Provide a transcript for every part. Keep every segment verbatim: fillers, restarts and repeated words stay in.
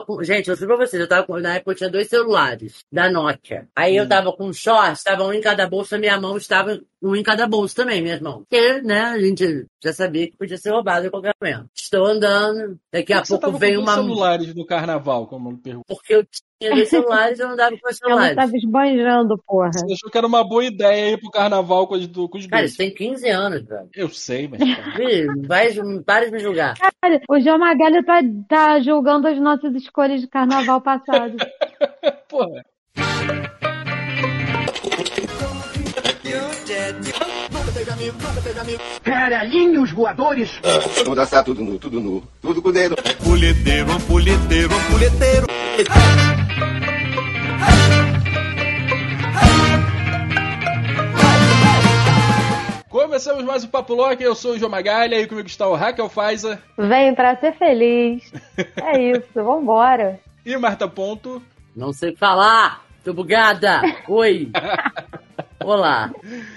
com... Gente, eu sei pra vocês, eu tava com... Na época eu tinha dois celulares da Nokia. Aí hum. eu tava com shorts, tava um em cada bolso, a minha mão estava um em cada bolso também, minhas mãos. Porque, né, a gente já sabia que podia ser roubado em qualquer momento. Estou andando, daqui a pouco vem uma... Por que celulares no carnaval, como eu pergunto? Porque eu tinha dois celulares e eu andava com os celulares. Ela tava esbanjando, porra. Você achou que era uma boa ideia ir pro carnaval com os, com os Cara, dois? isso tem quinze anos, velho. Eu sei, mas... Vai, para de me julgar. Cara, o João Magalho tá, tá julgando as nossas escolhas de carnaval passado. Porra. Caralhinhos voadores. Vamos dançar tudo nu, tudo nu, tudo com o dedo. Ampulheteiro, ampulheteiro, ampulheteiro. Começamos mais um Papo Lock, eu sou o João Magalha e comigo está o Raquel Faiza. Vem pra ser feliz. É isso, vambora. E Marta Ponto. Não sei falar, tô bugada. Oi. Olá.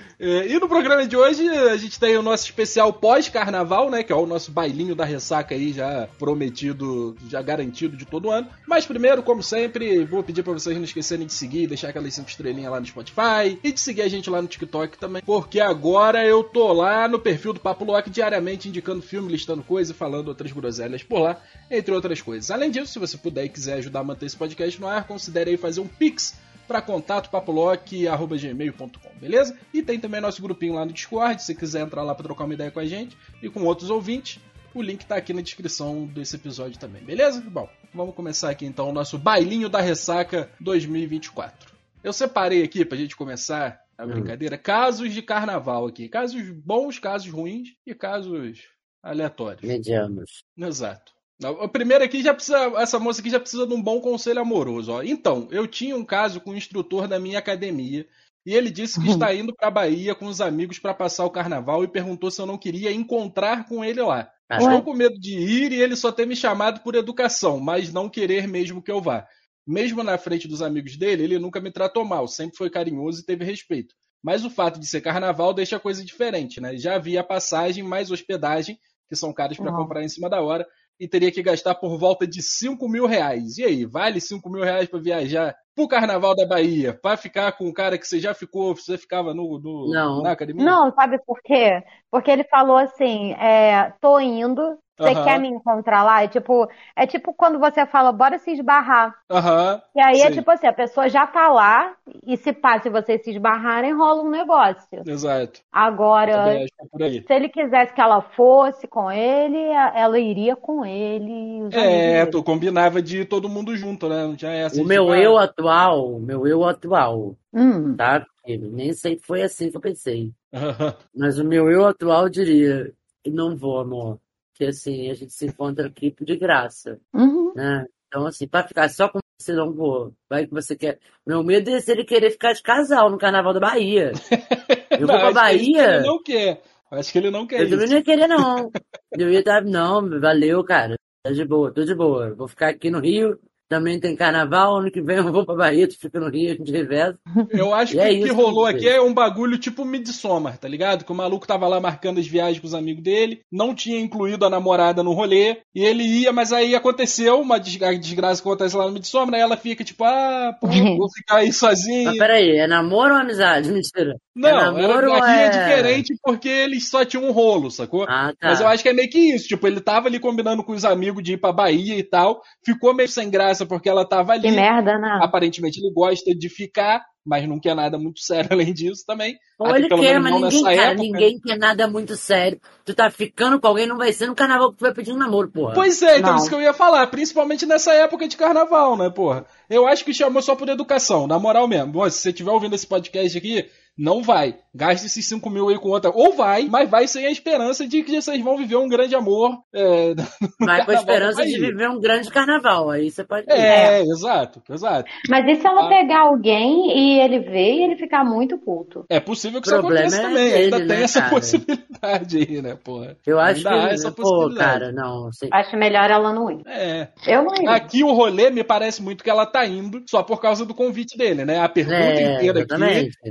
E no programa de hoje a gente tem o nosso especial pós-carnaval, né? Que é o nosso bailinho da ressaca aí, já prometido, já garantido de todo ano. Mas primeiro, como sempre, vou pedir pra vocês não esquecerem de seguir, deixar aquelas cinco estrelinhas lá no Spotify e de seguir a gente lá no TikTok também. Porque agora eu tô lá no perfil do Papo Lock diariamente indicando filme, listando coisas e falando outras groselhas por lá, entre outras coisas. Além disso, se você puder e quiser ajudar a manter esse podcast no ar, considere aí fazer um Pix para contato papolock arroba gmail ponto com, beleza? E tem também nosso grupinho lá no Discord, se quiser entrar lá para trocar uma ideia com a gente e com outros ouvintes, o link tá aqui na descrição desse episódio também, beleza? Bom, vamos começar aqui então o nosso bailinho da ressaca dois mil e vinte e quatro. Eu separei aqui pra gente começar a brincadeira, hum. casos de carnaval aqui, casos bons, casos ruins e casos aleatórios. Medianos. Exato. O primeiro aqui já precisa, essa moça aqui já precisa de um bom conselho amoroso, ó. Então, eu tinha um caso com um instrutor da minha academia e ele disse que uhum. está indo pra Bahia com os amigos para passar o carnaval e perguntou se eu não queria encontrar com ele lá. Ah, Estou é? com medo de ir e ele só ter me chamado por educação, mas não querer mesmo que eu vá. Mesmo na frente dos amigos dele, ele nunca me tratou mal, sempre foi carinhoso e teve respeito. Mas o fato de ser carnaval deixa a coisa diferente, né? Já havia passagem mais hospedagem, que são caras para comprar em cima da hora, e teria que gastar por volta de cinco mil reais. E aí, vale cinco mil reais para viajar pro Carnaval da Bahia? Para ficar com um cara que você já ficou, você ficava no, no, não. na academia? Não, sabe por quê? Porque ele falou assim, é, tô indo, você uhum. quer me encontrar lá? É tipo, é tipo quando você fala, bora se esbarrar. Uhum. E aí Sim. é tipo assim, a pessoa já tá lá, e se passa, se vocês se esbarrarem, rola um negócio. Exato. Agora, por aí. se ele quisesse que ela fosse com ele, ela iria com ele. É, tu combinava de ir todo mundo junto, né? Não tinha essa. O meu tipo, eu atual, o meu eu atual, hum. tá? Nem sempre foi assim que eu pensei. Mas o meu eu atual diria, não vou, amor. Que assim, a gente se encontra aqui de graça. Uhum. Né? Então, assim, pra ficar só com você, não vou. Vai que você quer. Meu medo é se ele querer ficar de casal no Carnaval da Bahia. Eu não, vou pra Bahia. Ele não quer. Acho que ele não quer. Eu isso. também não ia querer, não. Eu ia estar. Não, valeu, cara. Tá de boa, tô de boa. Vou ficar aqui no Rio. Também tem carnaval, ano que vem eu vou pra Bahia, tu fica no Rio, a gente reveza. Eu acho que o é que rolou que aqui é um bagulho tipo Midsommar, tá ligado? Que o maluco tava lá marcando as viagens com os amigos dele, não tinha incluído a namorada no rolê, e ele ia, mas aí aconteceu uma desgraça que acontece lá no Midsommar, aí ela fica tipo, ah, pô, vou ficar aí sozinha. Mas peraí, é namoro ou amizade? Mentira. Não, é namoro era, aqui é... é diferente porque eles só tinham um rolo, sacou? Ah, tá. Mas eu acho que é meio que isso, tipo, ele tava ali combinando com os amigos de ir pra Bahia e tal, ficou meio sem graça porque ela tava ali. Que merda, né? Aparentemente ele gosta de ficar, mas não quer nada muito sério além disso também. Ou ele quer, mas ninguém, cara, época, ninguém quer nada muito sério. Tu tá ficando com alguém, não vai ser no carnaval que tu vai pedir um namoro, porra. Pois é, então não. Isso que eu ia falar, principalmente nessa época de carnaval, né, porra? Eu acho que chamou só por educação, na moral mesmo. Bom, se você estiver ouvindo esse podcast aqui, não vai. Gaste esses cinco mil aí com outra. Ou vai, mas vai sem a esperança de que vocês vão viver um grande amor. É, vai com a esperança de viver um grande carnaval. Aí você pode. É, é, exato, exato. Mas e se ela ah. pegar alguém e ele ver e ele ficar muito puto? É possível que isso aconteça é também. Ainda tem né, essa cara? possibilidade aí, né, porra? Eu acho Ainda que. há essa Pô, possibilidade. cara, não. Sei. Acho melhor ela não ir. É. Eu não iria. Aqui o rolê me parece muito que ela tá indo só por causa do convite dele, né? A pergunta é, inteira exatamente. aqui.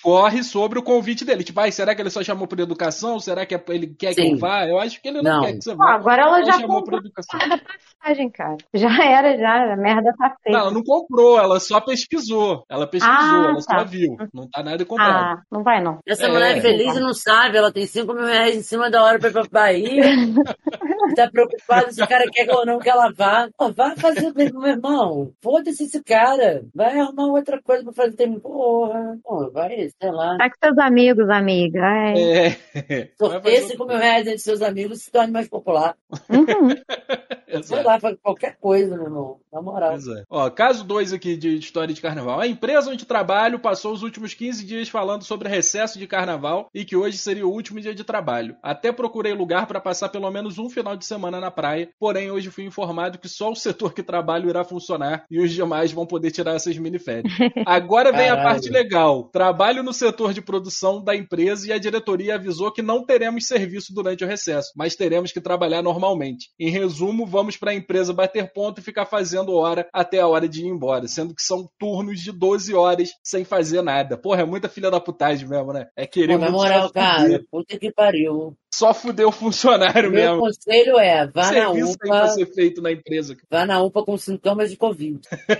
discorre sobre o convite dele. Tipo, ah, será que ele só chamou por educação? Será que ele quer Sim. que eu vá? Eu acho que ele não, Não. quer que você Pô, vá. agora ela Ela já chamou por comprou educação. a da passagem, cara. Já era, já. A merda tá Não, feita. ela não comprou, ela só pesquisou. Ela pesquisou, Ah, ela tá. só viu. Não tá nada comprado. Ah, não vai não. Essa É. mulher é feliz e não sabe, ela tem cinco mil reais em cima da hora pra ir pra Bahia. E tá preocupada se o cara quer ou não que ela vá. Pô, vai fazer, meu irmão. Foda-se esse cara. Vai arrumar outra coisa pra fazer. Tem... Porra. Pô, vai, sei lá. Tá com seus amigos, amiga. É. É. Vai Sorteia fazer cinco mil reais entre seus amigos e se torne mais popular. Uhum. Sei Exato. lá, faz qualquer coisa, meu irmão. Na moral. Pois é. Ó, caso dois aqui de história de carnaval. A empresa onde trabalho passou os últimos quinze dias falando sobre recesso de carnaval e que hoje seria o último dia de trabalho. Até procurei lugar para passar pelo menos um final de semana na praia, porém hoje fui informado que só o setor que trabalho irá funcionar e os demais vão poder tirar essas miniférias. Agora vem a Caralho. parte legal. Trabalho no setor de produção da empresa e a diretoria avisou que não teremos serviço durante o recesso, mas teremos que trabalhar normalmente. Em resumo, vamos para a empresa bater ponto e ficar fazendo hora até a hora de ir embora, sendo que são turnos de doze horas sem fazer nada. Porra, é muita filha da putagem mesmo, né? É querer Pô, na muito moral, só fuder. cara, puta que pariu. Só fuder o funcionário Meu mesmo. conselho é, vá na Serviço tem pra UPA, ser feito na empresa. vá na UPA com sintomas de Covid.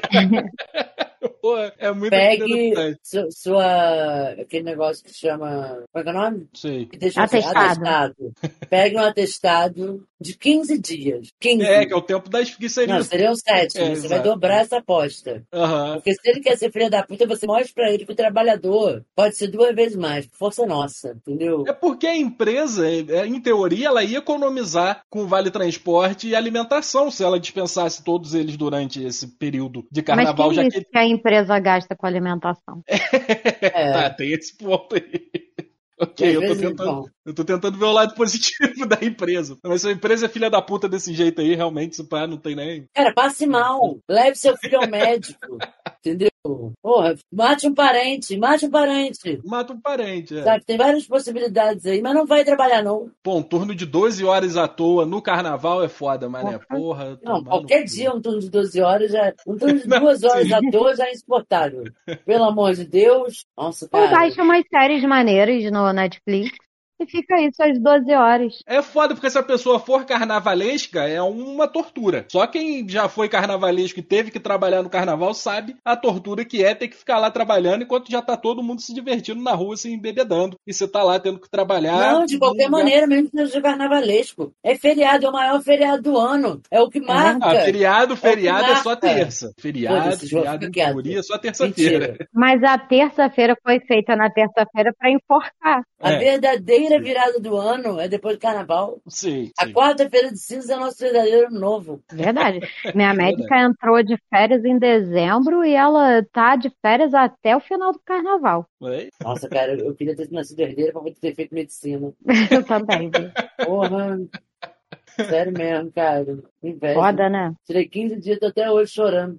Pô, é muita filha da Pegue putagem. su- sua, aquele negócio que chama, como é que é o nome? Sei. Que deixa você- Atestado. atestado. Pegue um atestado de quinze dias. quinze. É, que é o tempo das que seria. Não, seriam sete. É, Você vai exato. dobrar essa aposta. Aham. Porque se ele quer ser filho da puta, você mostra pra ele que o trabalhador pode ser duas vezes mais. Força nossa, entendeu? É porque a empresa, é, em teoria, ela ia economizar com vale transporte e alimentação se ela dispensasse todos eles durante esse período de Mas carnaval, quem já disse que. que a empresa gasta com alimentação? É. Tá, tem esse ponto aí. Ok, Às eu tô, vezes, tentando, bom. eu tô tentando ver o lado positivo da empresa. Mas se a empresa é filha da puta desse jeito aí, realmente, se pá, não tem nem. Cara, passe mal. Leve seu filho ao médico. Entendeu? Porra, mate um parente, mate um parente. Mata um parente, é. Sabe, tem várias possibilidades aí, mas não vai trabalhar, não. Pô, um turno de doze horas à toa no carnaval é foda, mané. Porra. Porra. Não, tomar qualquer no cu. dia um turno de doze horas já. Um turno de Não, duas horas sim. à toa já é insuportável. Pelo amor de Deus. Nossa, Ou cara. baixa umas séries maneiras no Netflix e fica isso às doze horas. É foda, porque se a pessoa for carnavalesca, é uma tortura. Só quem já foi carnavalesco e teve que trabalhar no carnaval sabe a tortura que é ter que ficar lá trabalhando enquanto já tá todo mundo se divertindo na rua, se embebedando. E você tá lá tendo que trabalhar. Não, de qualquer num lugar- maneira, mesmo que seja carnavalesco. É feriado, é o maior feriado do ano. É o que marca. Ah, feriado, feriado é, só marca. terça. Feriado, Foda-se, João, feriado fica em quieto. teoria é só terça-feira. Mentira. Mas a terça-feira foi feita na terça-feira pra enforcar. A É. verdadeira virada do ano é depois do carnaval. Sim, A sim. quarta-feira de cinza é nosso verdadeiro ano novo. Verdade. Minha médica entrou de férias em dezembro e ela tá de férias até o final do carnaval. Oi? Nossa, cara, eu eu queria ter nascido herdeira pra poder ter feito medicina. Eu também, viu? Porra. Sério mesmo, cara. Inveja. Foda, né? Tirei quinze dias, tô até hoje chorando.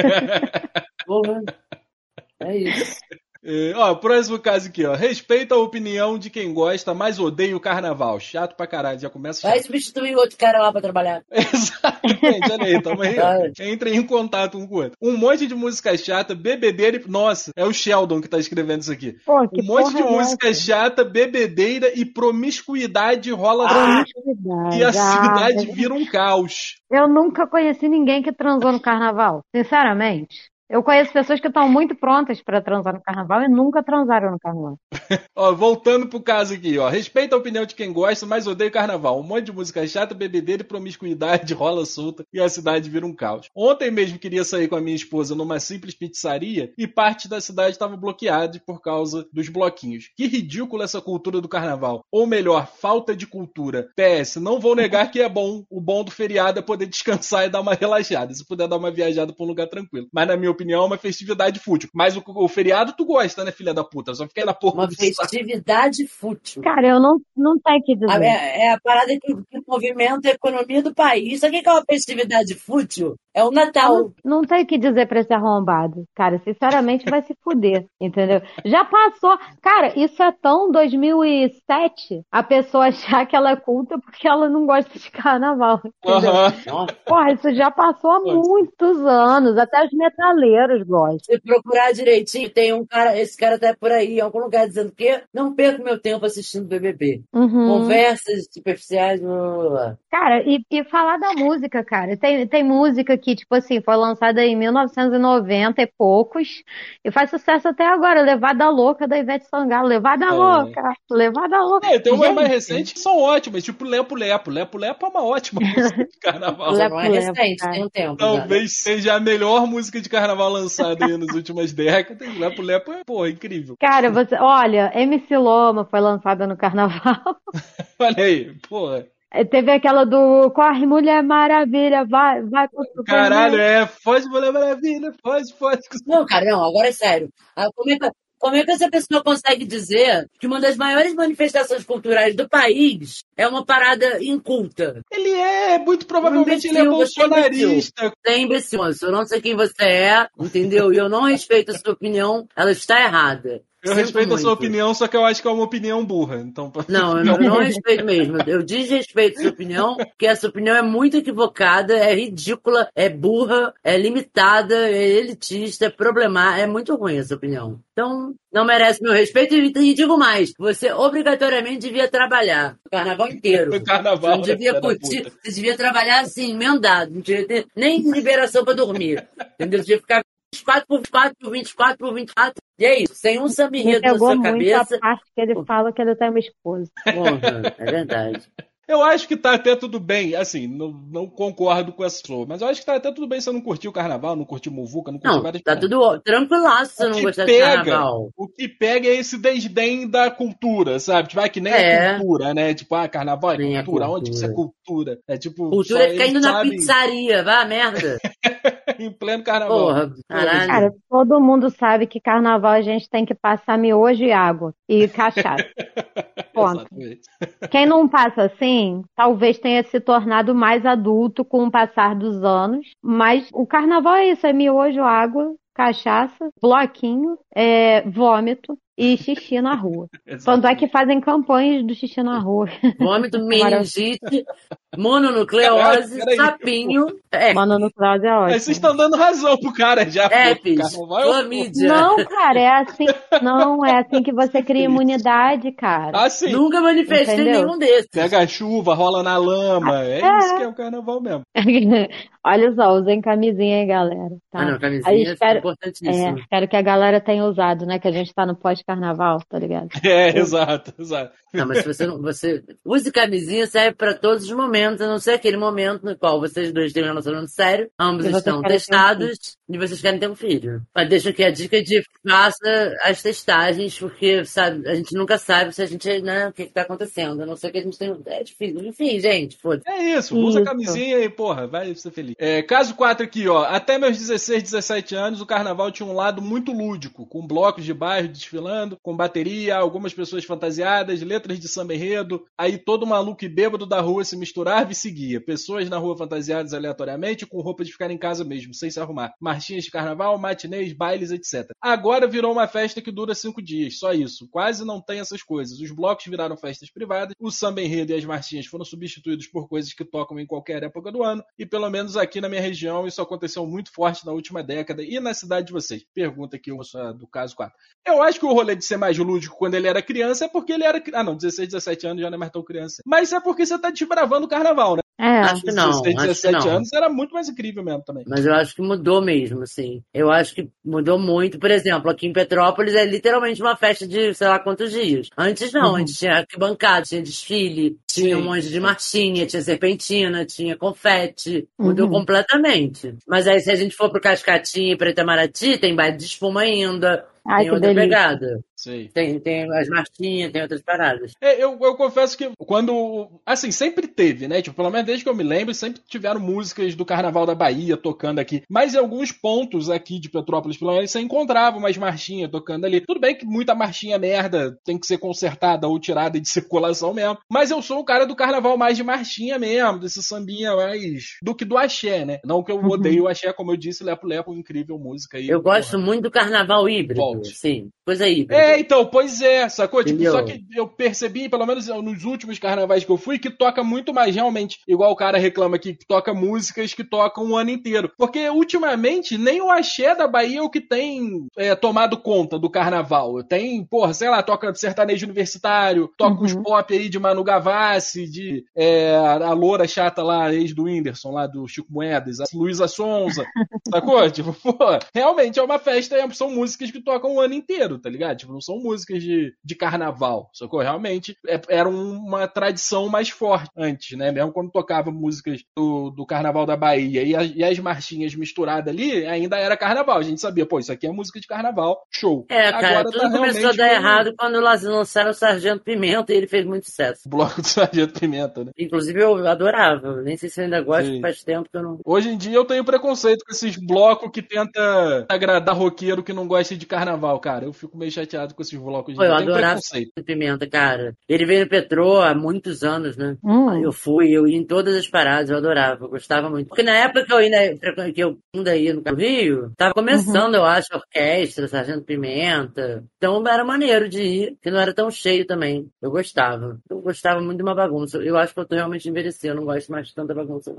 Porra. É isso. É, ó, próximo caso aqui, ó. Respeita a opinião de quem gosta, mas odeia o carnaval. Chato pra caralho, já começa Vai chato. substituir outro cara lá pra trabalhar. Exatamente, olha aí, tamo aí. ó. Vai. Entrem em contato um com o outro. Um monte de música chata, bebedeira e... Nossa, é o Sheldon que tá escrevendo isso aqui. Pô, que Um monte de porra é música essa? chata, bebedeira e promiscuidade rola Promiscuidade. e a Ah, cidade vira um caos. eu nunca conheci ninguém que transou no carnaval, sinceramente. Eu conheço pessoas que estão muito prontas pra transar no carnaval e nunca transaram no carnaval. Ó, voltando pro caso aqui, ó. Respeita a opinião de quem gosta, mas odeia o carnaval. Um monte de música chata, bebedeira e promiscuidade rola solta e a cidade vira um caos. Ontem mesmo queria sair com a minha esposa numa simples pizzaria e parte da cidade estava bloqueada por causa dos bloquinhos. Que ridículo essa cultura do carnaval. Ou melhor, falta de cultura. P S, não vou negar que é bom. O bom do feriado é poder descansar e dar uma relaxada. Se puder dar uma viajada pra um lugar tranquilo. Mas na minha opinião é uma festividade fútil. Mas o, o feriado tu gosta, né, filha da puta? Só fica aí na porra Uma do saco. festividade fútil. Cara, eu não, não tenho o que A- dizer. É, é a parada que, que movimenta a economia do país. Sabe o que é uma festividade fútil? É o Natal. Não, não tem o que dizer pra esse arrombado. Cara, sinceramente vai se fuder, entendeu? Já passou. Cara, isso é tão dois mil e sete a pessoa achar que ela é culta porque ela não gosta de carnaval, entendeu? Aham. Porra, isso já passou há muitos anos. Até os metaleiros gostam. Se procurar direitinho, tem um cara, esse cara tá por aí, em algum lugar, dizendo que não perco meu tempo assistindo B B B. Uhum. Conversas superficiais, blá, blá, blá. Cara, e, e falar da música, cara. Tem, tem música que, tipo assim, foi lançada em mil novecentos e noventa e poucos e faz sucesso até agora. Levada Louca da Ivete Sangalo. Levada É. Louca. Levada Louca. É, tem umas Gente, mais recentes que são ótimas, tipo Lepo Lepo. Lepo Lepo é uma ótima música de carnaval. Só Lepo, não é lepo, recente, cara. tem um tempo. Talvez seja a melhor música de carnaval lançada aí nas últimas décadas. Lepo Lepo é, porra, incrível. Cara, você, olha, M C Loma foi lançada no carnaval. Olha aí, porra. É, teve aquela do Corre Mulher Maravilha, vai, vai pro Superman. Caralho, é, foge, Mulher Maravilha, foge, foge. Não, cara, não, agora é sério. Ah, Como é, que, como é que essa pessoa consegue dizer que uma das maiores manifestações culturais do país é uma parada inculta? Ele é, muito provavelmente ele é Imbecil, você é bolsonarista. Você é imbecil, eu não sei quem você é, entendeu? E eu não respeito a sua opinião, ela está errada. Eu Sinto respeito a sua muito. opinião, só que eu acho que é uma opinião burra. Então, Não, eu não, eu não respeito mesmo. Eu desrespeito sua opinião, porque essa opinião é muito equivocada, é ridícula, é burra, é limitada, é elitista, é problemática, é muito ruim essa opinião. Então, não merece meu respeito e, e digo mais, você obrigatoriamente devia trabalhar o carnaval inteiro. No carnaval, Você não devia né, filha da curtir, puta. você devia trabalhar assim, emendado, não devia ter nem liberação pra dormir. Entendeu? Você devia ficar vinte e quatro por vinte e quatro por vinte e quatro por vinte e quatro. E é isso, sem um Me samba-enredo na pegou sua muito cabeça. a parte que ele fala que ele tem uma esposa. Porra, é verdade. Eu acho que tá até tudo bem, assim, não, não concordo com essa pessoa, mas eu acho que tá até tudo bem se você não curtiu o carnaval, não curtiu Muvuca, não curtiu Não, várias tá paradas. tudo tranquilaço se você O não que gostar de pega, carnaval. o que pega é esse desdém da cultura, sabe? Tipo, ah, que nem É. é cultura, né? Tipo, ah, carnaval é Nem é cultura. Onde que isso é cultura. cultura? É tipo, Cultura só é ficar eles indo na sabem pizzaria, vá merda. em pleno carnaval. Porra, caralho. Cara, todo mundo sabe que carnaval a gente tem que passar miojo e água e cachaça. Ponto. Exatamente. Quem não passa assim, talvez tenha se tornado mais adulto com o passar dos anos, mas o carnaval é isso, é miojo, água, cachaça, bloquinho, é, vômito e xixi na rua. Tanto é que fazem campanhas do xixi na rua. Vômito, meningite, mononucleose, Peraí, peraí. sapinho, é, Mononucleose é Aí ótimo. vocês estão dando razão pro cara já. pô. herpes, Carnaval é o- clamídia. Não, cara, é assim. Não, é assim que você cria imunidade, cara. Ah, sim. Nunca manifestei Entendeu? nenhum desses. Pega a chuva, rola na lama. É, É. isso que é o carnaval mesmo. Olha só, usem camisinha aí, galera. Tá? Ah, não, Aí camisinha é espero, é, importantíssimo. espero que a galera tenha usado, né? Que a gente tá no pós-carnaval, tá ligado? É, exato, exato. Não, mas se você não. Você, use camisinha, serve pra todos os momentos, a não ser aquele momento no qual vocês dois têm um relacionamento sério, ambos E vocês estão querem ter um testados e vocês querem ter um filho. Mas deixa aqui a dica de faça as testagens, porque sabe, a gente nunca sabe se a gente, né, o que, que tá acontecendo. A não ser que a gente tenha. É difícil. Enfim, gente, foda-se. É isso, usa a Isso. camisinha e, porra, vai ser feliz. É, caso quatro aqui, ó. Até meus dezesseis, dezessete anos, o carnaval tinha um lado muito lúdico, com blocos de bairro desfilando, com bateria, algumas pessoas fantasiadas, letras de samba enredo, aí todo maluco e bêbado da rua se misturava e seguia. Pessoas na rua fantasiadas aleatoriamente, com roupa de ficar em casa mesmo, sem se arrumar. Marchinhas de carnaval, matinês, bailes, etcétera. Agora virou uma festa que dura cinco dias, só isso. Quase não tem essas coisas. Os blocos viraram festas privadas, o samba enredo e as marchinhas foram substituídos por coisas que tocam em qualquer época do ano, e pelo menos aqui na minha região isso aconteceu muito forte na última década e na cidade de vocês. Pergunta aqui moça, do caso quatro. Eu acho que o rolê de ser mais lúdico quando ele era criança é porque ele era... Ah não, dezesseis, dezessete anos já não é mais tão criança. Mas é porque você tá desbravando o carnaval, né? É. Acho que não, dezesseis, acho que dezessete não. anos era muito mais incrível mesmo também. Mas eu acho que mudou mesmo, assim. Eu acho que mudou muito. Por exemplo, aqui em Petrópolis é literalmente uma festa de sei lá quantos dias. Antes não, Uhum. antes tinha arquibancada, tinha desfile, tinha Sim. um monte de marchinha, tinha serpentina, tinha confete. Mudou Uhum. completamente. Mas aí se a gente for pro Cascatinha e pra Itamaraty, tem baile de espuma ainda. Ai, Tem que outra delícia. pegada. Sei. Tem, tem as marchinhas, tem outras paradas. É, eu, eu confesso que quando... Assim, sempre teve, né? Tipo, pelo menos desde que eu me lembro, sempre tiveram músicas do Carnaval da Bahia tocando aqui. Mas em alguns pontos aqui de Petrópolis, pelo menos, você encontrava umas marchinhas tocando ali. Tudo bem que muita marchinha merda tem que ser consertada ou tirada de circulação mesmo. Mas eu sou o cara do Carnaval mais de marchinha mesmo, desse sambinha mais... do que do axé, né? Não que eu Uhum. odeio o axé, como eu disse, Lepo Lepo, incrível música aí. Eu gosto porra. muito do carnaval híbrido, Volte. sim. Coisa híbrida. É, então, pois é, sacou? Tipo, Entendeu? só que eu percebi, pelo menos nos últimos carnavais que eu fui, que toca muito mais realmente, igual o cara reclama aqui, que toca músicas que tocam o ano inteiro. Porque ultimamente nem o axé da Bahia é o que tem é, tomado conta do carnaval. Tem, porra, sei lá, toca sertanejo universitário, toca Uhum. uns pop aí de Manu Gavassi, de é, a loura chata lá, ex do Whindersson, lá do Chico Moedas, a Luísa Sonza, sacou? Tipo, pô, realmente é uma festa, são músicas que tocam o ano inteiro, tá ligado? Tipo, não são músicas de, de carnaval, sacou? Realmente é, era uma tradição mais forte antes, né? Mesmo quando tocava músicas do, do Carnaval da Bahia e, a, e as marchinhas misturadas ali, ainda era carnaval. A gente sabia, pô, isso aqui é música de carnaval, show. É, cara, Agora tudo tá começou a dar realmente errado quando elas lançaram o Sargento Pimenta e ele fez muito sucesso. o bloco do Sargento Pimenta, né? Inclusive eu adorava, nem sei se eu ainda gosto, Sim. faz tempo que eu não... Hoje em dia eu tenho preconceito com esses blocos que tenta agradar roqueiro que não gosta de carnaval, cara. Eu fico meio chateado com esses blocos. Pô, eu eu tenho adorava preconceito. o Pimenta, cara. Ele veio no Petrô há muitos anos, né? Hum. Eu fui, eu ia em todas as paradas, eu adorava, eu gostava muito. Porque na época que eu, ainda, que eu ainda ia no Rio, tava começando, eu acho, a orquestra, Sargento Pimenta. Então era maneiro de ir, que não era tão cheio também. Eu gostava. Eu gostava muito de uma bagunça. Eu acho que eu tô realmente envelhecendo, eu não gosto mais de tanta bagunça.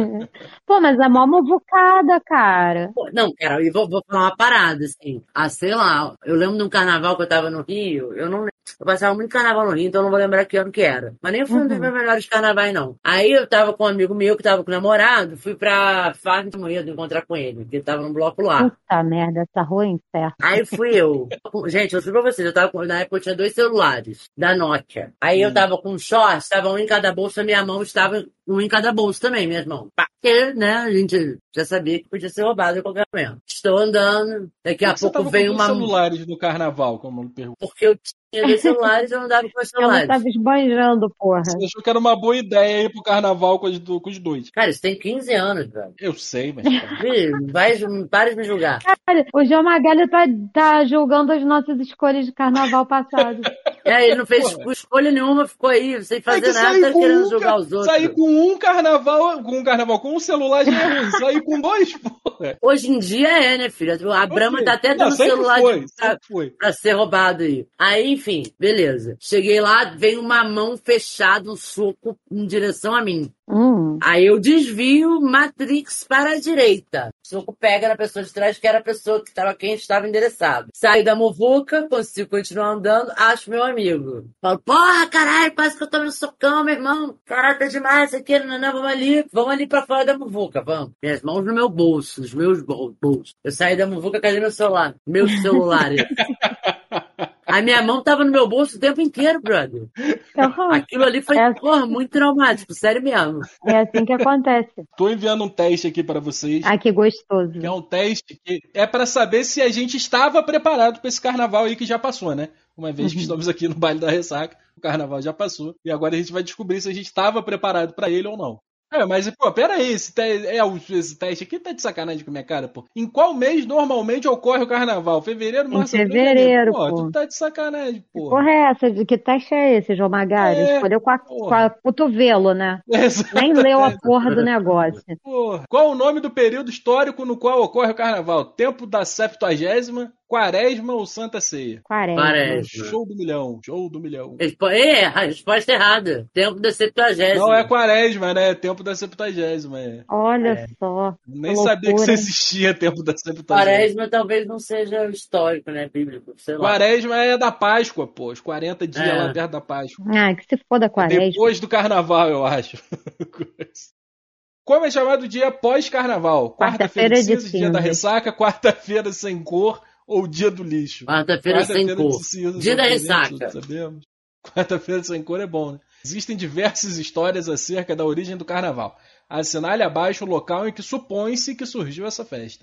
Pô, mas é mó muvucada, cara. Pô, não, cara, e vou, vou falar uma parada, assim. Ah, sei lá, eu lembro de um carnaval que eu tava no Rio, eu não eu passava muito carnaval no Rio, então eu não vou lembrar que ano que era. Mas nem foi um dos Uhum. meus melhores carnavais, não. Aí eu tava com um amigo meu que tava com o namorado, fui pra Fábio de Moedo encontrar com ele, porque ele tava num bloco lá. Puta merda, essa rua é inferno. Aí fui eu. Gente, eu juro pra vocês, eu tava com, na época eu tinha dois celulares, da Nokia. Aí eu tava com um short, tava um em cada bolsa, minha mão estava um em cada bolso também, minhas mãos. Porque, né, a gente já sabia que podia ser roubado em qualquer momento. Estou andando, daqui a Por que você pouco tava vem com uma... celulares no carnaval, como eu pergunto. Porque eu tinha dois celulares e eu andava com os Eu não celulares. tava esbanjando, porra. Você achou que era uma boa ideia ir pro carnaval com os, do- com os dois. Cara, isso tem quinze anos, velho. Eu sei, mas... cara, Vê, Vai, para de me julgar. Cara, o João Magalho tá, tá julgando as nossas escolhas de carnaval passado. É, ele não fez Porra. escolha nenhuma, ficou aí, sem É fazer que nada, sair tá com querendo um julgar ca- os outros. Sair com um carnaval, com um carnaval, com um celular já é ruim. Sair com dois, porra. Hoje em dia é, né, filho? A Brahma tá até Não, dando sempre celular foi, de, pra, sempre foi. pra ser roubado aí. Aí, enfim, beleza. Cheguei lá, vem uma mão fechada, um soco em direção a mim. Hum. Aí eu desvio Matrix para a direita. O soco pega na pessoa de trás, que era a pessoa que estava quem estava endereçado. Saio da muvuca, consigo continuar andando, acho meu amigo. Falo, porra, caralho, quase que eu tomei um socão, meu irmão. Caralho, tá demais isso aqui, não, não, vamos ali. Vamos ali pra fora da muvuca, vamos. Minhas mãos no meu bolso, nos meus bol- bolsos. Eu saí da muvuca, cadê meu celular? Meus celulares. A minha mão tava no meu bolso o tempo inteiro, brother. Então, Aquilo ali foi, É. porra, muito traumático, sério mesmo. é assim que acontece. Tô enviando um teste aqui pra vocês. Ai, que gostoso. Que é um teste que é pra saber se a gente estava preparado pra esse carnaval aí que já passou, né? Uma vez que Uhum. estamos aqui no baile da ressaca, o carnaval já passou. E agora a gente vai descobrir se a gente estava preparado pra ele ou não. É, mas, pô, pera aí, esse, te... é, o- esse teste aqui tá de sacanagem com a minha cara, pô. Em qual mês normalmente ocorre o carnaval? Fevereiro, Em março, abril, fevereiro, Pô, pô. tu tá de sacanagem, pô. Porra, é essa? De que teste é esse, João Magalho? É, Escolheu com a, porra. com a cotovelo, né? Nem leu a porra do negócio. Porra. Qual o nome do período histórico no qual ocorre o carnaval? Tempo da Septuagésima, Quaresma ou Santa Ceia? Quaresma. Parece. Show do milhão, show do milhão. Respo- É, a resposta errada. Tempo da septuagésima. Não é Quaresma, né? É Tempo da Septuagésima, é. Olha só. Nem que sabia que loucura. isso existia, Tempo da Septuagésima. Quaresma talvez não seja histórico, né, bíblico, sei lá. Quaresma é da Páscoa, pô. Os quarenta dias É. lá perto da Páscoa. Ah, que se foda Quaresma. Depois do carnaval, eu acho. Como é chamado o dia pós-carnaval? Quarta-feira Quarta-feira de de cinzas, dia da cinzas. ressaca, quarta-feira sem cor ou dia do lixo? Quarta-feira sem Quarta-feira cor. de cinzas, Dia da obviamente, ressaca. sabemos. Quarta-feira sem cor é bom, né? Existem diversas histórias acerca da origem do carnaval. Assinale abaixo o local em que supõe-se que surgiu essa festa.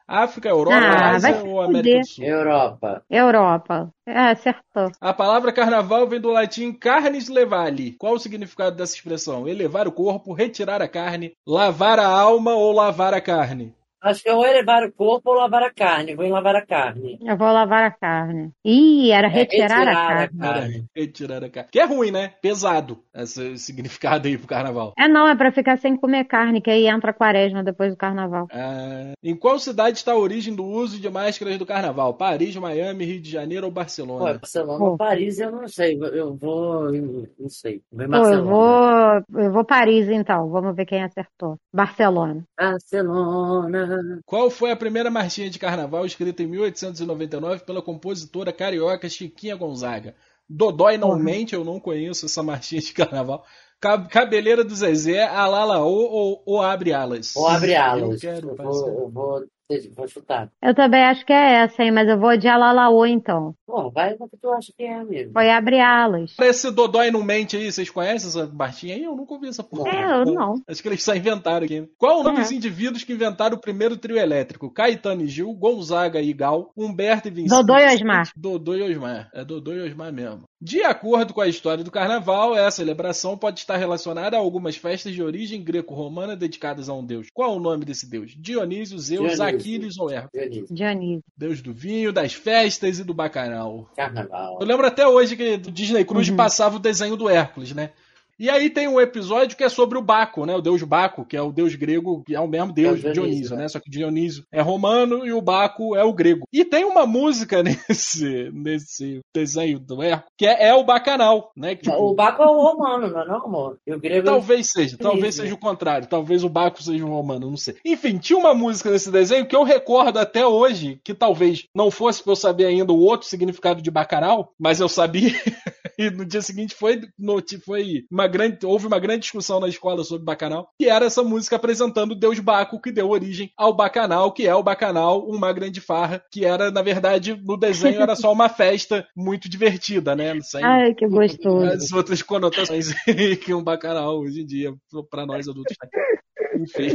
África, Europa, Ah, Ásia vai se ou América fuder. do Sul? Europa. Europa. É, acertou. A palavra carnaval vem do latim carnis levali. Qual o significado dessa expressão? Elevar o corpo, retirar a carne, lavar a alma ou lavar a carne? Acho que é ou elevar o corpo ou lavar a carne. Vou em lavar a carne. Eu vou lavar a carne. Ih, era É retirar a retirar a carne. Era carne. retirar a carne. Que é ruim, né? Pesado esse significado aí pro carnaval. É não, é pra ficar sem comer carne, que aí entra a quaresma depois do carnaval. Ah, em qual cidade está a origem do uso de máscaras do carnaval? Paris, Miami, Rio de Janeiro ou Pô, Barcelona? Barcelona Pô. ou Paris, eu não sei. Eu vou. eu Não sei. Vou em Pô, eu Barcelona. vou, eu vou Paris então. Vamos ver quem acertou. Barcelona. Barcelona. Qual foi a primeira marchinha de carnaval escrita em mil oitocentos e noventa e nove pela compositora carioca Chiquinha Gonzaga? Dodói não Porra. mente, eu não conheço essa marchinha de carnaval. Cab- Cabeleira do Zezé, Alalaô ou, ou Abre Alas? Ou abre Eu alas. quero Eu passar. vou, eu vou, vou chutar. Eu também acho que é essa, hein? Mas eu vou de Alalaô então. Pô, vai no que tu acha que é mesmo. Foi abre alas. Esse Dodói não mente aí, vocês conhecem essa marchinha aí? Eu nunca ouvi essa porra. É, eu não. Acho que eles só inventaram aqui. Né? Qual o nome É. dos indivíduos que inventaram o primeiro trio elétrico? Caetano e Gil, Gonzaga e Gal, Humberto e Vicente. Dodô e Osmar. Dodô e Osmar. É Dodô e Osmar mesmo. De acordo com a história do carnaval, essa celebração pode estar relacionada a algumas festas de origem greco-romana dedicadas a um deus. Qual o nome desse deus? Dionísio, Zeus, Dionísio. Aquiles ou Hércules? Dionísio. Dionísio. Deus do vinho, das festas e do bacanal. Carnaval. Eu lembro até hoje que o Disney Cruise Uhum. passava o desenho do Hércules, né? E aí tem um episódio que é sobre o Baco, né? O deus Baco, que é o deus grego, que é o mesmo deus, É o Dionísio, Dionísio, né? né? Só que Dionísio é romano e o Baco é o grego. E tem uma música nesse, nesse desenho do Hércules, que é, é o Bacanal, né? Que, tipo, O Baco é o romano, não é não, amor? E o grego é o talvez seja, talvez Dionísio. seja o contrário. Talvez o Baco seja um romano, não sei. Enfim, tinha uma música nesse desenho que eu recordo até hoje, que talvez não fosse pra eu saber ainda o outro significado de bacanal, mas eu sabia. E no dia seguinte foi, no- foi uma grande, houve uma grande discussão na escola sobre bacanal, que era essa música apresentando o deus Baco, que deu origem ao bacanal, que é o bacanal, uma grande farra, que era, na verdade, no desenho era só uma festa muito divertida, né? Sem Ai, que gostoso. as outras conotações que um bacanal hoje em dia, pra nós adultos. Enfim.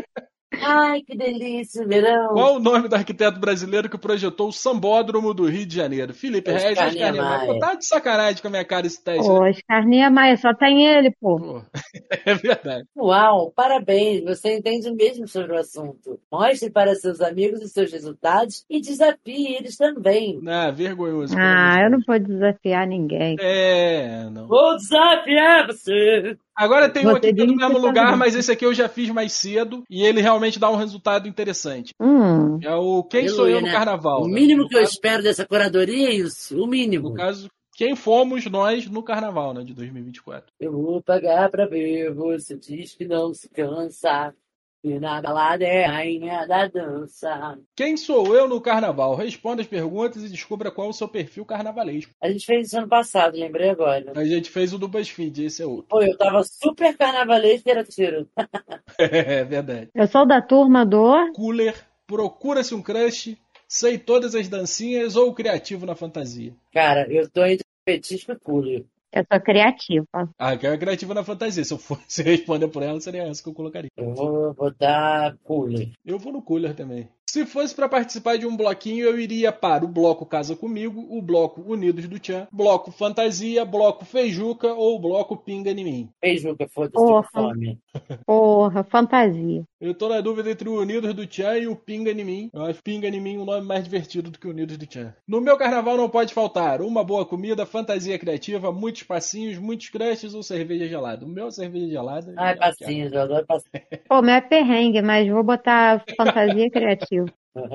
Ai, que delícia, verão. Qual o nome do arquiteto brasileiro que projetou o Sambódromo do Rio de Janeiro? Felipe Oscar Reis, Oscar Niemeyer. Niemeyer. Pô, tá de sacanagem com a minha cara esse teste. Pô, né? Oscar Niemeyer, só tem ele, pô. Pô, é verdade. Uau, parabéns, você entende mesmo sobre o assunto. Mostre para seus amigos os seus resultados e desafie eles também. Ah, vergonhoso. pelo Ah, amor eu de não vou desafiar ninguém. Deus. É, não. Vou desafiar você. Agora tem um Você aqui que é do disse mesmo que lugar, tá- mas esse aqui eu já fiz mais cedo e ele realmente dá um resultado interessante. Hum, É o Quem Sou Eu no né? Carnaval. O né? mínimo No que eu caso- espero dessa curadoria é isso, o No mínimo. caso, quem fomos nós no Carnaval, né, de dois mil e vinte e quatro. Eu vou pagar pra ver, você diz que não se cansa. E na balada é a rainha da dança. Quem sou eu no Carnaval? Responda as perguntas e descubra qual é o seu perfil carnavalesco. A gente fez isso ano passado, lembrei agora. A gente fez o do BuzzFeed, esse é outro. Pô, eu tava super carnavalesco e era tiro. É verdade. eu sou da turma do. Cooler, procura-se um crush, sei todas as dancinhas ou criativo na fantasia. Cara, eu tô entre petisco e cooler. Eu sou criativa. Ah, que é criativo na fantasia. Se eu fosse responder por ela, seria essa que eu colocaria. Eu vou botar cooler. Eu vou no Cooler também. Se fosse para participar de um bloquinho, eu iria para o bloco Casa Comigo, o bloco Unidos do Tchan, bloco Fantasia, bloco Feijuca ou bloco Pinga em Mim. Feijuca, foda-se, tô Porra. com fome. Porra, fantasia. Eu tô na dúvida entre o Unidos do Tchan e o Pinga em Mim. Eu acho Pinga em Mim um nome mais divertido do que o Unidos do Tchan. No meu carnaval não pode faltar uma boa comida, fantasia criativa, muitos passinhos, muitos crushes ou cerveja gelada. O meu é cerveja gelada. Ai, passinhos, eu adoro passinhos. Pô, meu é perrengue, mas vou botar fantasia criativa.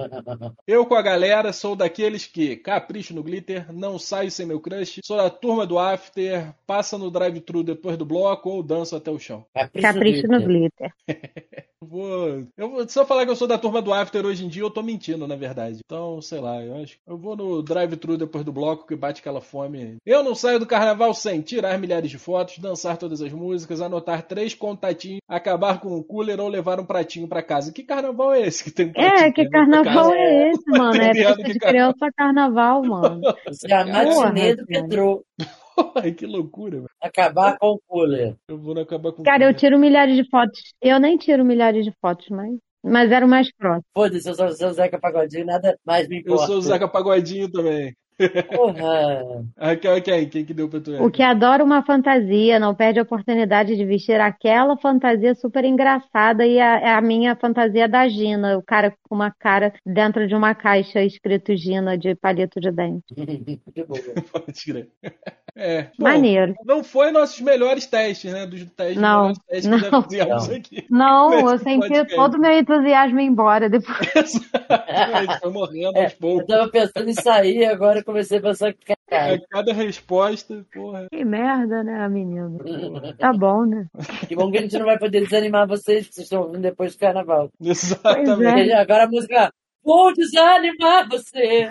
Eu com a galera sou daqueles que capricho no glitter, não saio sem meu crush, sou da turma do after, passa no drive-thru depois do bloco ou danço até o chão. Capricho, Capricho no glitter. glitter. Eu vou, eu vou, se eu falar que eu sou da turma do after hoje em dia, eu tô mentindo, na verdade. Então, sei lá, eu acho. Eu vou no drive-thru depois do bloco que bate aquela fome. Eu não saio do carnaval sem tirar milhares de fotos, dançar todas as músicas, anotar três contatinhos, acabar com um cooler ou levar um pratinho pra casa. Que carnaval é esse que tem um pratinho? É, que pra levar pra carnaval casa? é esse, mano? É entendendo festa que de carnaval. criança carnaval, mano. Isso é a matinê do cara. Petrô. Ai, que loucura, velho. Acabar com o cooler. Eu vou acabar com Cara, eu cooler. tiro milhares de fotos. Eu nem tiro milhares de fotos, mas Mas era o mais próximo. Foda-se, eu sou o seu Zeca Pagodinho, nada mais me Eu importa. sou o Zeca Pagodinho também. Porra. Ah, quem, quem? Quem que deu pra tu? O que adora uma fantasia, não perde a oportunidade de vestir aquela fantasia super engraçada e a, a minha fantasia da Gina, o cara com uma cara dentro de uma caixa escrito Gina de palito de dente. Que boa. Pode crer. É. Bom, Maneiro. não foi nossos melhores testes, né? Dos testes, Não, melhores testes que já não. fizemos Não. aqui. Não, eu Nesse senti podcast. todo o meu entusiasmo ir embora depois. A gente foi morrendo aos Eu poucos. tava pensando em sair, agora eu comecei a pensar que, A caralho, cada resposta, porra. Que merda, né, menino? Tá bom, né? que bom que a gente não vai poder desanimar vocês, que vocês estão ouvindo depois do carnaval. Exatamente. E agora a música, vou desanimar você.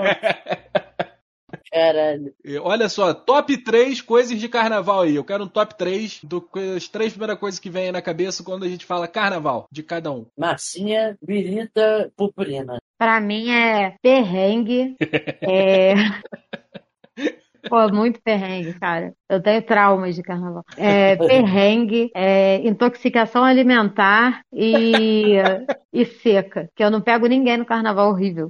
Caralho. E olha só, top três coisas de carnaval aí. Eu quero um top três das três primeiras coisas que vem aí na cabeça quando a gente fala carnaval, de cada um. Marcinha, birita, purpurina. Pra mim é perrengue. É... Pô, muito perrengue, cara. Eu tenho traumas de carnaval. É, perrengue, é, intoxicação alimentar e, e seca. Que eu não pego ninguém no carnaval horrível.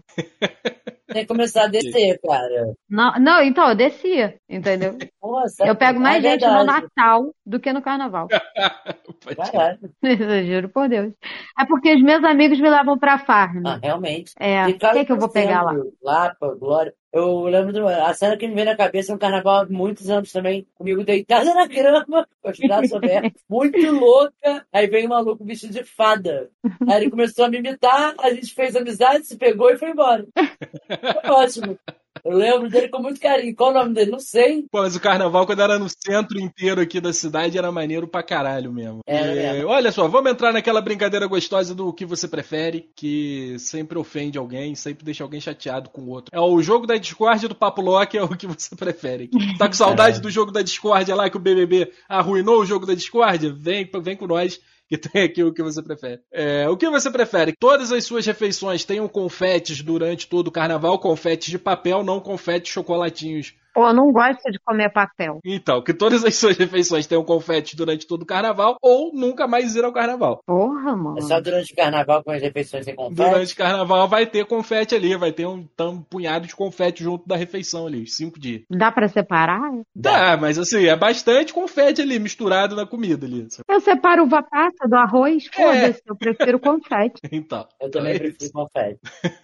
Tem que começar a descer, cara. Não, não, então, eu descia, entendeu? Nossa, Eu pego mais é gente no verdade. Natal do que no carnaval. Pode Caralho. Eu juro por Deus. É porque os meus amigos me levam pra farm. Ah, realmente. É, E o que, que eu vou pegar lá? Lapa, Glória. Eu lembro de uma- a cena que me veio na cabeça no carnaval há muitos anos também, comigo deitada na grama, com os braços abertos, muito louca. Aí veio um maluco vestido de fada. Aí ele começou a me imitar, a gente fez amizade, se pegou e foi embora. Foi ótimo. Eu lembro dele com muito carinho. Qual o nome dele? Não sei. Pô, mas o carnaval, quando era no centro inteiro aqui da cidade, era maneiro pra caralho mesmo. Era E, mesmo. olha só, vamos entrar naquela brincadeira gostosa do que você prefere, que sempre ofende alguém, sempre deixa alguém chateado com o outro. É o jogo da discórdia do Papo Lock, é o que você prefere. Tá com saudade do jogo da discórdia lá, que o B B B arruinou o jogo da discórdia? Vem, vem com nós. Que tem aqui o que você prefere. É, o que você prefere? Todas as suas refeições tenham confetes durante todo o carnaval, confetes de papel, não confetes chocolatinhos. Pô, eu não gosto de comer papel. Então, que todas as suas refeições tenham confetes durante todo o carnaval, ou nunca mais ir ao carnaval. Porra, mano. É só durante o carnaval com as refeições sem confete. Durante o carnaval vai ter confete ali, vai ter um, um punhado de confete junto da refeição ali, cinco dias. Dá pra separar? Dá, mas assim, é bastante confete ali, misturado na comida ali. Eu separo uva passa do arroz, foda-se, eu prefiro confete. Então, Eu então também é prefiro isso. confete.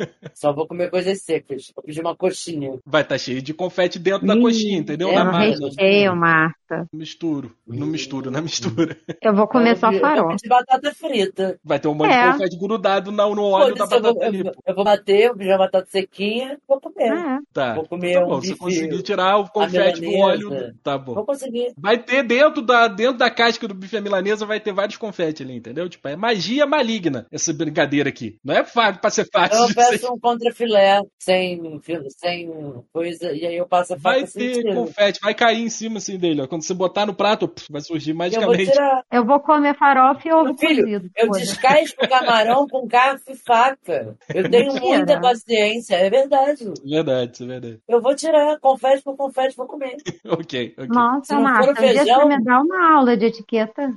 Só vou comer coisas secas. Vou pedir uma coxinha. Vai estar cheio de confete dentro da Ih, coxinha, entendeu? é, Na Eu não massa. recheio, Marta. Misturo. Não misturo, não mistura. Eu vou comer só Eu vou farofa. pedir batata frita. Vai ter um monte É. de confete grudado no, no óleo da Foda-se, eu, vou, batata ali. eu, eu vou bater, vou pedir uma batata sequinha, vou comer. É. Tá. Vou comer Tá um bom, se bife, conseguir tirar o confete do milanesa. óleo, tá bom. Vou conseguir. Vai ter dentro da, dentro da casca do bife à milanesa, vai ter vários confetes ali, entendeu? Tipo, é magia maligna essa brincadeira aqui. Não é fácil pra ser fácil Eu de peço ser. um contrafilé sem, sem coisa, e aí eu passo a faca Vai sem ter tiro. confete, vai cair em cima assim dele, ó. Quando você botar no prato, pff, vai surgir E eu vou magicamente. tirar. Eu vou comer farofa e ovo Meu filho, cozido. eu foda-se. descasco o camarão com garfo e faca. Eu tenho Mentira. muita paciência, é verdade. Verdade, isso é verdade. Eu vou tirar, confete por confete, vou comer. Ok, ok. Se Nossa, não for Marta, o um dia feijão- você me dá uma aula de etiqueta.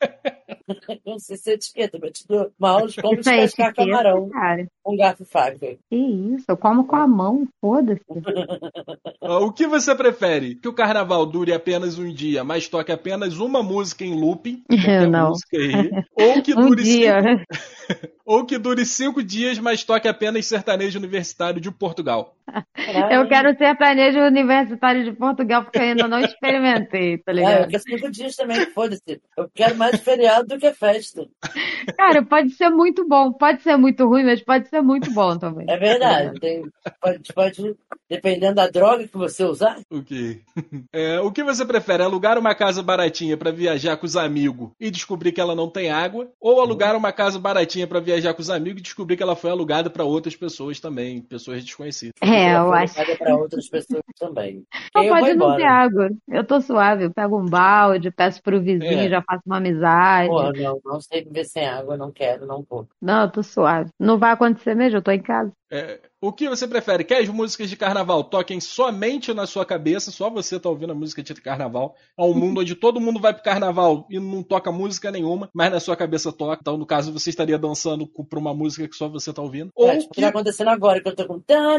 Não sei se é etiqueta, mas te dou uma aula de como Isso é descascar etiqueta, camarão cara. com garfo e faca. Que isso, eu como com a mão, foda-se. Ó, o que você prefere? Que o carnaval dure apenas um dia, mas toque apenas uma música em looping? qualquer Não. música aí. Ou que Um dure dia. cinco, ou que dure cinco dias, mas toque apenas sertanejo universitário de Portugal. Eu quero sertanejo universitário de Portugal porque eu ainda não experimentei, tá É, eu ligado? quero cinco dias também, foda-se. Eu quero mais feriado do que festa. Cara, pode ser muito bom, pode ser muito ruim, mas pode ser muito bom também. É verdade. Tem, pode, pode, dependendo da droga que você usar. Ok. É, o que você prefere? Alugar uma casa baratinha pra viajar com os amigos e descobrir que ela não tem água? Ou alugar uma casa baratinha pra viajar com os amigos e descobrir que ela foi alugada pra outras pessoas também, pessoas desconhecidas? É, eu Foi acho. alugada pra outras pessoas também. Só Eu vou pode não embora. ter água. Eu tô suave, eu pego um balde, peço pro vizinho, É. já faço uma amizade. Porra, não, não sei viver sem água, não quero, não vou. Não, eu tô suave. Não vai acontecer mesmo, eu tô em casa. É, o que você prefere? Que as músicas de carnaval toquem somente na sua cabeça, só você tá ouvindo a música de carnaval. É um mundo onde todo mundo vai pro carnaval e não toca música nenhuma, mas na sua cabeça toca. Então, no caso, você estaria dançando pra uma música que só você tá ouvindo. Ou É, tipo, que... tá acontecendo agora, que eu tô com...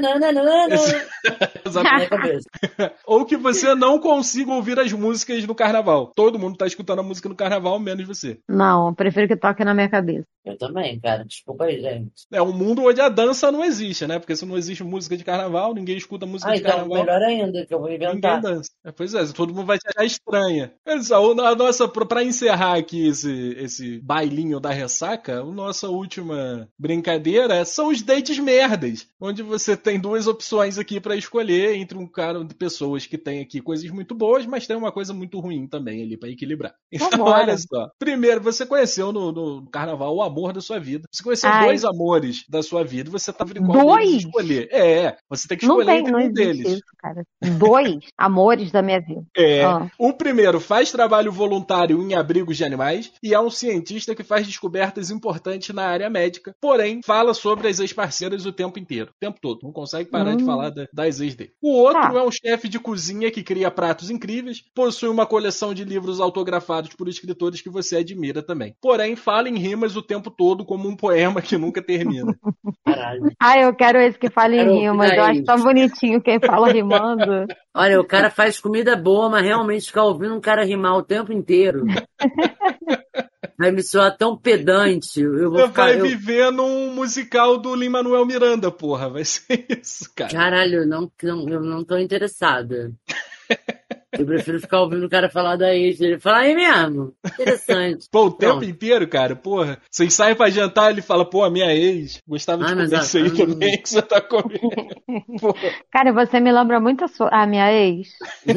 Exatamente. Ou que você não consiga ouvir as músicas no carnaval. Todo mundo tá escutando a música no carnaval, menos você. Não, eu prefiro que toque na minha cabeça. Eu também, cara. Desculpa aí, gente. É um mundo onde a dança não existe, né? Porque se não existe música de carnaval, ninguém escuta música Ah, de então carnaval. melhor ainda, que eu vou Ninguém inventar. dança. É, pois é, todo mundo vai te achar estranha. Pessoal, a nossa, pra encerrar aqui esse, esse bailinho da ressaca, a nossa última brincadeira são os dates merdas, onde você tem duas opções aqui pra escolher entre um cara de pessoas que tem aqui coisas muito boas, mas tem uma coisa muito ruim também ali pra equilibrar. Então, Vambora. olha só. Primeiro, você conheceu no, no carnaval o amor da sua vida. Você conheceu Ai. dois amores da sua vida, você tá vendo qual Dois? deles escolher. É, você tem que Não escolher tem, entre não um existe deles. isso, cara. Dois amores da minha vida. É. Ah. O primeiro faz trabalho voluntário em abrigos de animais e é um cientista que faz descobertas importantes na área médica, porém fala sobre as ex-parceiras o tempo inteiro, o tempo todo. Não consegue parar Hum. de falar da- das ex dele. O outro Tá. é um chefe de cozinha que cria pratos incríveis, possui uma coleção de livros autografados por escritores que você admira também. Porém, fala em rimas o tempo todo como um poema que nunca termina. Caralho. Ah, eu quero esse que fala em Quero rimas. Eu acho ouvir tão bonitinho quem fala rimando. Olha, o cara faz comida boa, mas realmente ficar ouvindo um cara rimar o tempo inteiro vai me soar tão pedante. Eu vou Você ficar. vai Eu... viver num musical do Lin-Manuel Miranda, porra. Vai ser isso, cara. Caralho, eu não, não, eu não tô interessada. Eu prefiro ficar ouvindo o cara falar da ex. Ele fala aí mesmo. Interessante. Pô, o tempo Pronto. inteiro, cara, porra. Vocês saem pra jantar, ele fala, pô, a minha ex gostava de Ah, mas comer a- isso aí a- também que você tá comendo. Porra. Cara, você me lembra muito a, sua... a minha ex.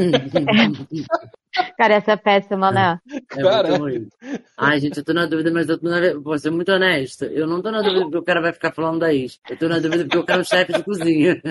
Cara, essa é péssima, né? É Caralho. muito ruim. Ai, gente, eu tô na dúvida, mas eu tô na... vou ser muito honesta. Eu não tô na dúvida porque o cara vai ficar falando da ex. Eu tô na dúvida porque eu quero um chefe de cozinha.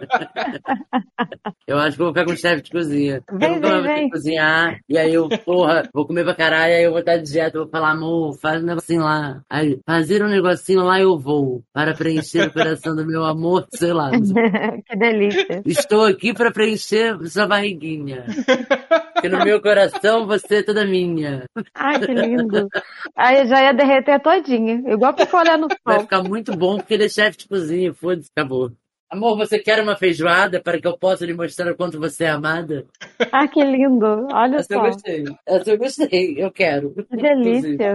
Eu acho que eu vou ficar com um chefe de cozinha. Eu Vem, nunca mais vem, vou ter vem. que cozinhar. E aí eu, porra, vou comer pra caralho. Aí eu vou estar de dieta. Eu vou falar, amor, faz um negocinho lá. Aí, fazer um negocinho lá eu vou. Para preencher o coração do meu amor, sei lá. Que delícia. Estou aqui para preencher sua barriguinha. Porque no meu coração você é toda minha. Ai, que lindo. Aí eu já ia derreter todinha. Igual picolé no Vai sol. ficar muito bom porque ele é chefe de cozinha. Foda-se, acabou. Amor, você quer uma feijoada para que eu possa lhe mostrar o quanto você é amada? Ah, que lindo. Olha Essa eu só. gostei. Essa eu gostei. Eu quero. Que delícia.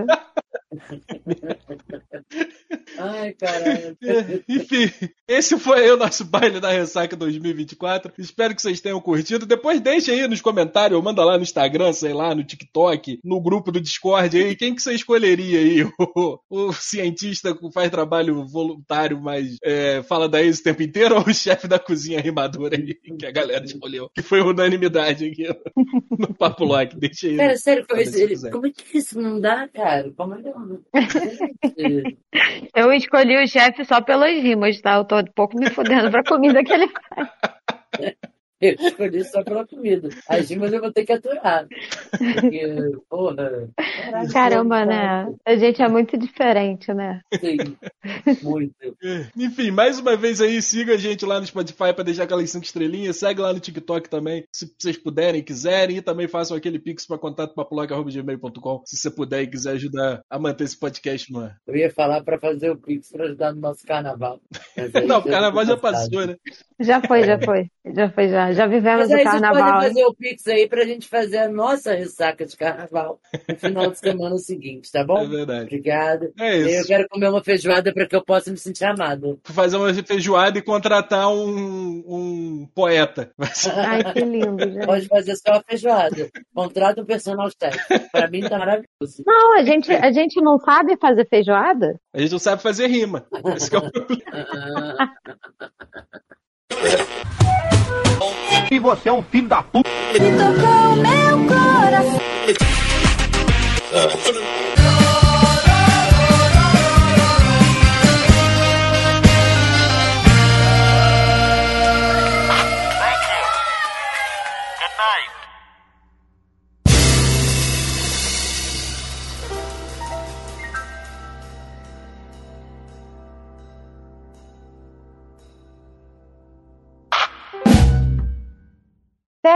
Ai, caralho. Enfim, esse foi aí o nosso baile da Ressaca dois mil e vinte e quatro. Espero que vocês tenham curtido. Depois deixa aí nos comentários, ou manda lá no Instagram, sei lá, no TikTok, no grupo do Discord aí, quem que você escolheria aí? O, o cientista que faz trabalho voluntário, mas é, fala da ex o tempo inteiro, ou o chefe da cozinha rimadora aí, que a galera escolheu? Que foi unanimidade aqui no, no Papo Like. Deixa aí. Cara, sério, como, se ele, quiser. como é que isso não dá, cara? Como é que eu não... Eu escolhi o chefe só pelas rimas, tá? Eu tô um pouco me fudendo pra comida que ele faz. Eu escolhi só pela comida. As rimas eu vou ter que aturar. Porque, porra. Caralho, Caramba, cara. né? A gente é muito diferente, né? Sim, muito. Enfim, mais uma vez aí, siga a gente lá no Spotify pra deixar aquelas cinco estrelinhas, segue lá no TikTok também, se vocês puderem e quiserem, e também façam aquele pix pra contato papulac arroba gmail ponto com, se você puder e quiser ajudar a manter esse podcast no ar. Eu ia falar pra fazer o Pix pra ajudar no nosso carnaval. Mas aí Não, o já carnaval já passado. passou, né? Já foi, já foi. Já foi, já. Já vivemos Mas o aí vocês carnaval. podem hein? fazer o Pix aí pra gente fazer a nossa ressaca de carnaval no final de semana seguinte, tá bom? É verdade. Obrigado. É isso. Eu quero comer uma feijoada pra que eu possa me sentir amada. Fazer uma feijoada e contratar um, um poeta. Vai ser- Ai, que lindo, gente. Pode fazer só a feijoada. Contrata um personal chef. Pra mim tá maravilhoso. Não, a gente, a gente não sabe fazer feijoada? A gente não sabe fazer rima. Esse que é o problema. Ah, E você é um filho da puta.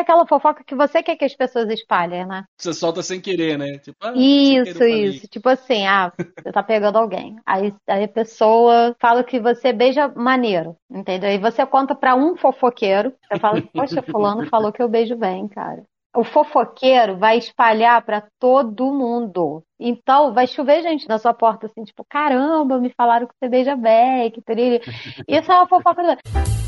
aquela fofoca que você quer que as pessoas espalhem, né? Você solta sem querer, né? Tipo, ah, sem Isso, querer eu falei. isso. Tipo assim, ah, você tá pegando alguém. Aí, aí a pessoa fala que você beija maneiro, entendeu? Aí você conta pra um fofoqueiro. Você fala, poxa, fulano falou que eu beijo bem, cara. O fofoqueiro vai espalhar pra todo mundo. Então, vai chover gente na sua porta assim, tipo, caramba, me falaram que você beija bem, que teriri. Isso é uma fofoca.